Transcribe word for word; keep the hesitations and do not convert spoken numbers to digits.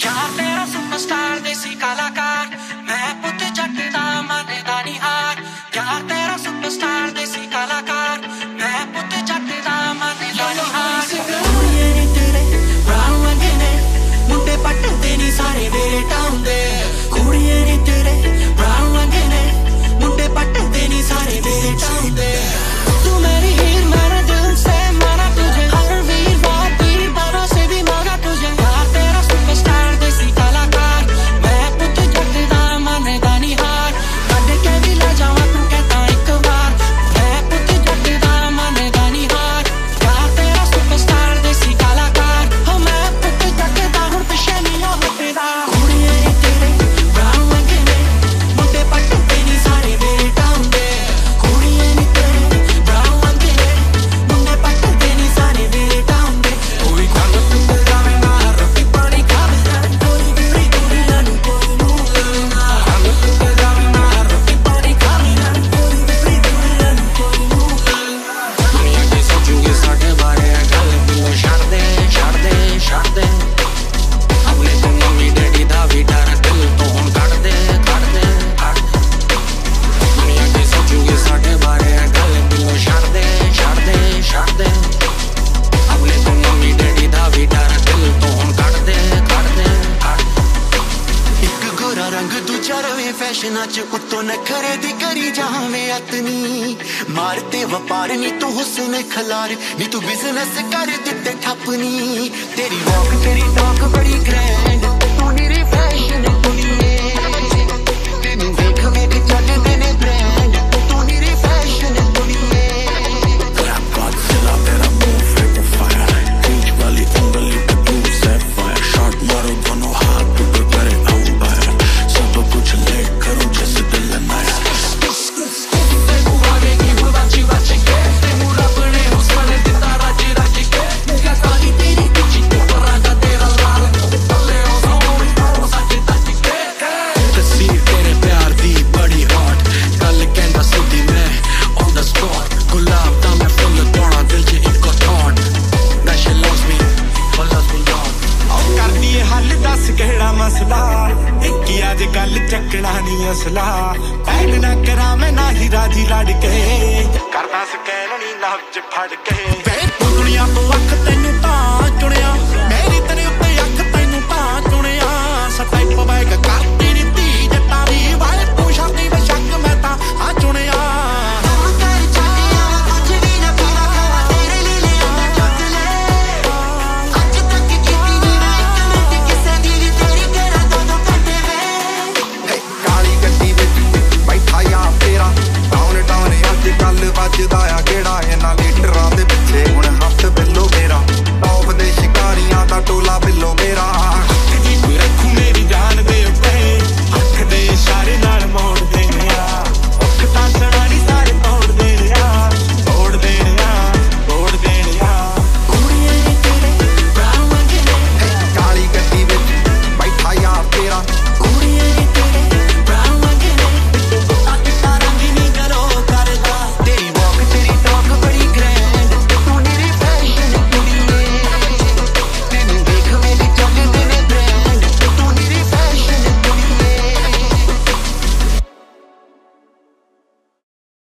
यार तेरा सुपरस्टार देसी कलाकार मैं पुत जट दा माने दा नी हार यार तेरा सुपरस्टार देसी कलाकार मैं पुत जट दा माने दा नी हार कुड़िये नी तेरे ब्राउन रंगे ने मुंडे पटदे नी सारे मेरे टाउन दे कुड़िये नी तेरे ब्राउन रंगे ने मुंडे पटदे नी सारे मेरे टाउन दे तू मेरी हीर मेरा दिल से माना तुझे हर वीर बात वीर बाबा से भी मांगा तुझे यार तेरा सुपरस्टार देसी कलाकार मैं पुत जट दा माने दा नी हार कद के भी ले जावा तू कहता एक बार मैं पुत जट दा माने दा नी हार यार तेरा सुपरस्टार देसी कलाकार हो मैं पुत जट दा हुण पिछे नहीं हटदा कुड़िये नी तेरे ब्राउन रंगे ने मुंडे पटदे नी सारे मेरे टाउन दे कुड़िये नी तेरे ब्राउन रंगे ने मुंडे पटदे नी सारे मेरे टाउन दे कोई गल पिंड जावे ना रोटी पानी खावे कोई मेरी दुनिया नू कोई नू लेना गल पिंड जावे ना रोटी पानी खावे कोई मेरी दुनिया नू कोई नू लेना दुनिया की सोचूगे साडे बारे गल दिलों छड़ दे छड़ दे छड़ दे अपने तो मम्मी डैडी दा भी डर दिल तो हुण कढ दे कढ दे कढ दुनिया की सोचूगे साडे बारे गल दिलों छड़ दे छड़ दे छड़ दे अपने तो मम्मी डैडी दा भी डर दिल तो हुण कढ दे कढ दे कढ एक गोरा रंग दूजा रवे फैशना च उत्तों नखरे दी करी जावे अतनी मारते वपार नी तू हुस्न खलार नी तू बिजनेस कर दिते ठपनी तेरी वॉक तेरी टॉक बड़ी ग्रैंड तू मेरी फैशन कुड़िए तेनू वेख वेख चढ़दे ने ब्रांड तू मेरी फैशन कुड़िए Grab Godzilla, तेरा मुंह फेंको fire खींच वाली उंगली पे तू set fire शॉट मारो दोनों हाथ टूट करे अंपायर सब कुछ ले करो जैसे दिल नया तस्वीर तेरे प्यार दी बड़ी hot गल कहंदा सिद्धी मैं on the spot गुलाब दा मैं फुल पाना दिल च इको thought that she loves me or loves me not कर दिए हल दस केड़ा मसला एक ही अज गल चकना नहीं असला पैड ना करा मैं ना ही राजी लड़ के करना स्कैन नहीं लफ्ज फड़ के दुनिया तो अख तैनू